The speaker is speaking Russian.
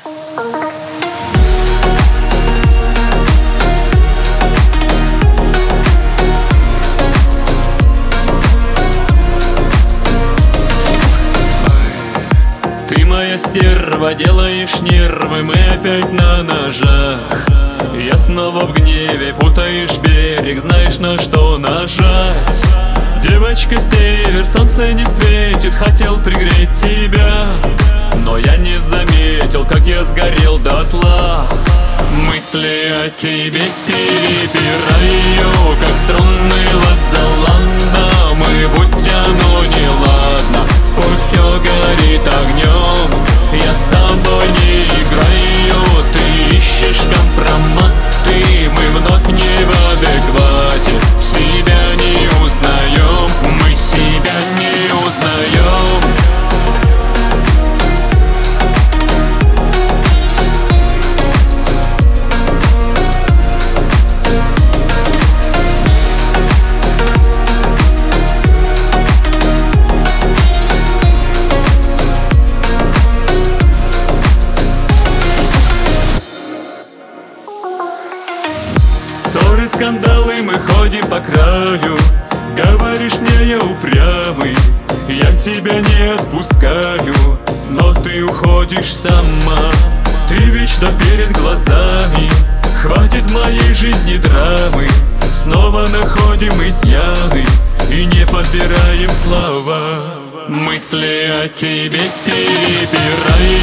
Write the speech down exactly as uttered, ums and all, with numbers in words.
Ты моя стерва, делаешь нервы, мы опять на ножах. Я снова в гневе, путаешь берег, знаешь, на что нажать. Девочка, север, солнце не светит, хотел пригреть тебя, но я не заметил, как я сгорел дотла. Мысли о тебе перебираю, как струнный лад за ландом. И будь оно неладно, пусть все горит огнем, я с тобой не играю. Ты ищешь компроматы, мы вновь не в адеквате. Себя не узнаем, мы себя не узнаем. Ссоры, скандалы, мы ходим по краю. Говоришь мне, я упрямый, я тебя не отпускаю, но ты уходишь сама. Ты вечно перед глазами, хватит в моей жизни драмы. Снова находим изъяны и не подбираем слова. Мысли о тебе перебираю,